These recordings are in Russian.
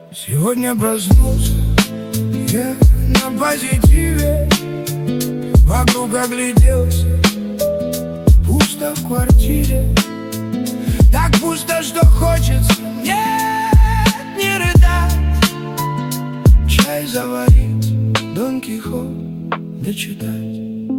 Сегодня проснулся я на позитиве, вокруг огляделся, пусто в квартире. Так пусто, что хочется нет, не рыдать, чай заварить, Дон Кихот дочитать.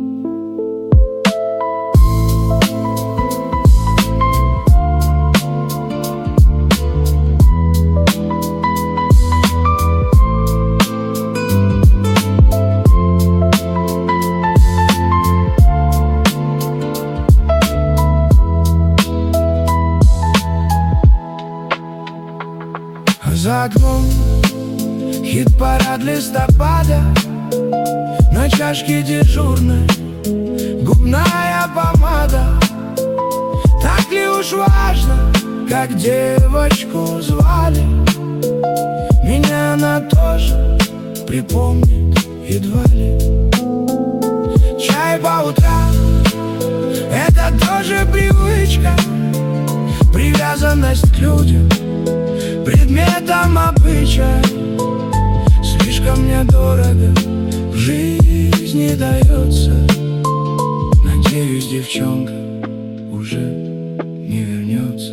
За окном хит-парад листопада, на чашке дежурной губная помада. Так ли уж важно, как девочку звали? Меня она тоже припомнит едва ли. Чай по утрам — это тоже привычка, привязанность к людям, предметом обычай. Слишком мне дорого в жизни дается. Надеюсь, девчонка уже не вернется.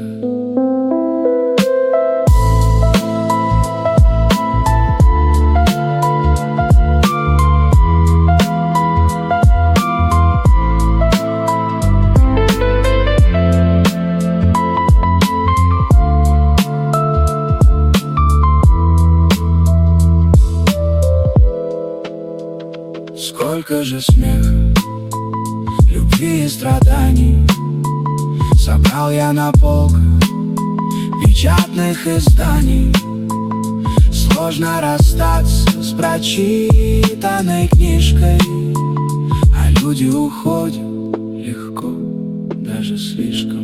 Сколько же смеха, любви и страданий собрал я на полках печатных изданий. Сложно расстаться с прочитанной книжкой, а люди уходят легко, даже слишком.